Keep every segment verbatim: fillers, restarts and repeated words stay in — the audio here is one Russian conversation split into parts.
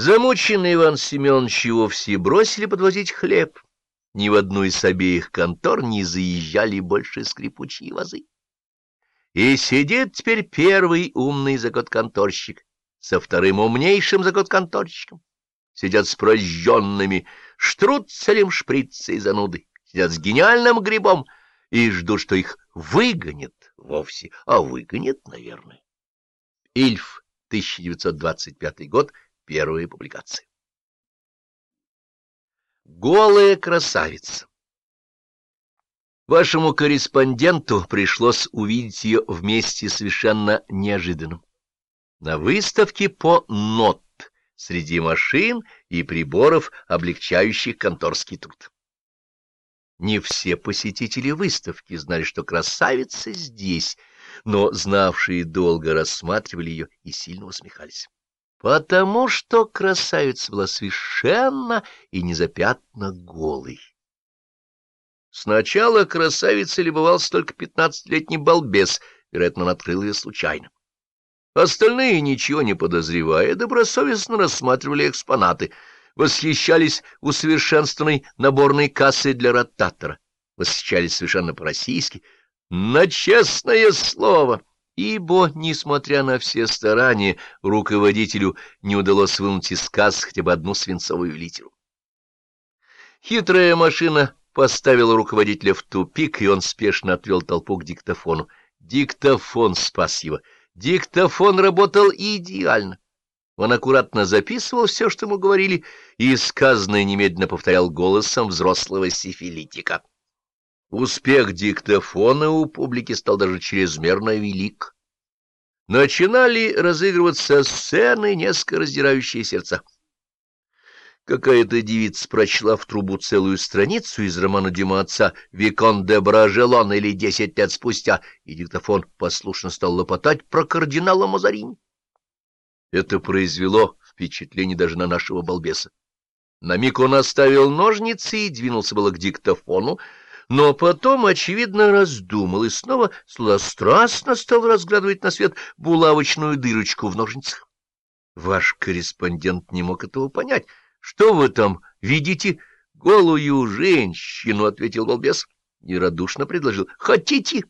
Замученный Иван Семенович его все бросили подвозить хлеб. Ни в одну из обеих контор не заезжали больше скрипучие вазы. И сидит теперь первый умный закот-конторщик со вторым умнейшим закот-конторщиком. Сидят с прожженными штруцелем, шприцей зануды, сидят с гениальным грибом и ждут, что их выгонят вовсе, а выгонят, наверное. Ильф, тысяча девятьсот двадцать пятый год, первая публикация. Голая красавица. Вашему корреспонденту пришлось увидеть ее вместе совершенно неожиданным. На выставке по нот среди машин и приборов, облегчающих конторский труд. Не все посетители выставки знали, что красавица здесь, но знавшие долго рассматривали ее и сильно усмехались. Потому что красавица была совершенно и незапятнанно голой. Сначала красавицей любовался только пятнадцатилетний балбес, вероятно, он открыл ее случайно. Остальные, ничего не подозревая, добросовестно рассматривали экспонаты, восхищались усовершенствованной наборной кассой для ротатора, восхищались совершенно по-российски, на честное слово, ибо, несмотря на все старания, руководителю не удалось вынуть из кассы хотя бы одну свинцовую литеру. Хитрая машина поставила руководителя в тупик, и он спешно отвел толпу к диктофону. Диктофон спас его. Диктофон работал идеально. Он аккуратно записывал все, что ему говорили, и сказанное немедленно повторял голосом взрослого сифилитика. Успех диктофона у публики стал даже чрезмерно велик. Начинали разыгрываться сцены, несколько раздирающие сердца. Какая-то девица прочла в трубу целую страницу из романа Дюма отца «Викон де Бражелон» или «Десять лет спустя», и диктофон послушно стал лопотать про кардинала Мазарини. Это произвело впечатление даже на нашего балбеса. На миг он оставил ножницы и двинулся было к диктофону, но потом, очевидно, раздумал и снова сладострастно стал разглядывать на свет булавочную дырочку в ножницах. Ваш корреспондент не мог этого понять. — Что вы там видите? — Голую женщину, — ответил балбес. И радушно предложил. — Хотите?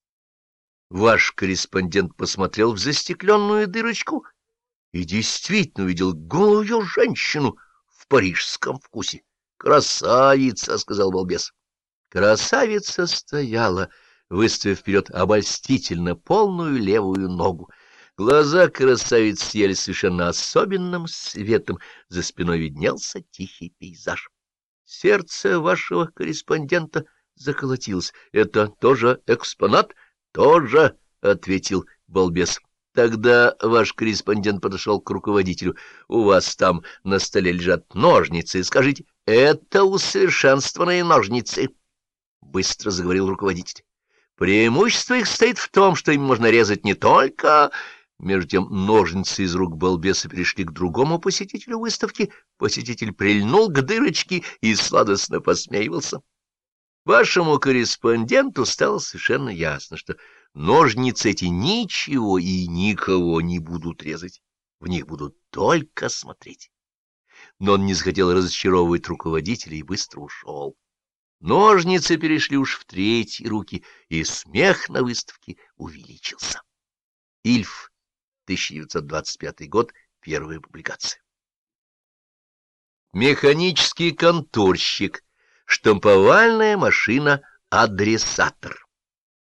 Ваш корреспондент посмотрел в застекленную дырочку и действительно увидел голую женщину в парижском вкусе. — Красавица, — сказал балбес. Красавица стояла, выставив вперед обольстительно полную левую ногу. Глаза красавицы сияли совершенно особенным светом, за спиной виднелся тихий пейзаж. Сердце вашего корреспондента заколотилось. — Это тоже экспонат? — Тоже, — ответил балбес. Тогда ваш корреспондент подошел к руководителю. — У вас там на столе лежат ножницы. Скажите, это усовершенствованные ножницы? — быстро заговорил руководитель. — Преимущество их состоит в том, что им можно резать не только... Между тем ножницы из рук балбеса перешли к другому посетителю выставки. Посетитель прильнул к дырочке и сладостно посмеивался. Вашему корреспонденту стало совершенно ясно, что ножницы эти ничего и никого не будут резать. В них будут только смотреть. Но он не захотел разочаровывать руководителя и быстро ушел. Ножницы перешли уж в третьи руки, и смех на выставке увеличился. Ильф, тысяча девятьсот двадцать пятый год, первая публикация. Механический конторщик, штамповальная машина-адресатор.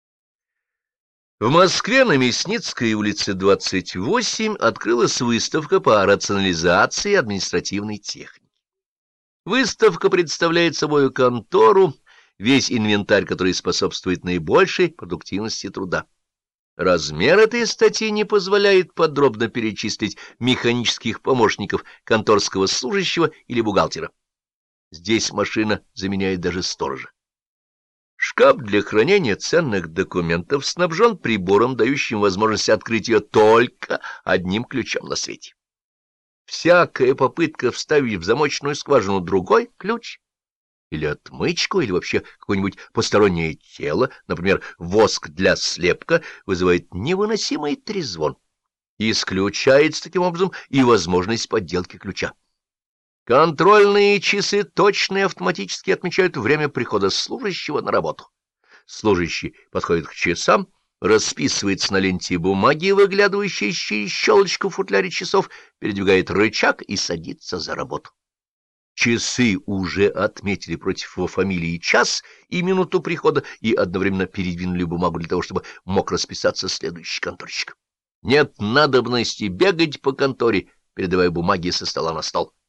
В Москве на Мясницкой улице двадцать восемь открылась выставка по рационализации административной техники. Выставка представляет собой контору, весь инвентарь, который способствует наибольшей продуктивности труда. Размер этой статьи не позволяет подробно перечислить механических помощников конторского служащего или бухгалтера. Здесь машина заменяет даже сторожа. Шкаф для хранения ценных документов снабжен прибором, дающим возможность открыть ее только одним ключом на свете. Всякая попытка вставить в замочную скважину другой ключ или отмычку, или вообще какое-нибудь постороннее тело, например, воск для слепка, вызывает невыносимый трезвон. Исключается таким образом и возможность подделки ключа. Контрольные часы точно и автоматически отмечают время прихода служащего на работу. Служащий подходит к часам, расписывается на ленте бумаги, выглядывающей через щелочку в футляре часов, передвигает рычаг и садится за работу. Часы уже отметили против его фамилии час и минуту прихода и одновременно передвинули бумагу для того, чтобы мог расписаться следующий конторщик. Нет надобности бегать по конторе, передавая бумаги со стола на стол.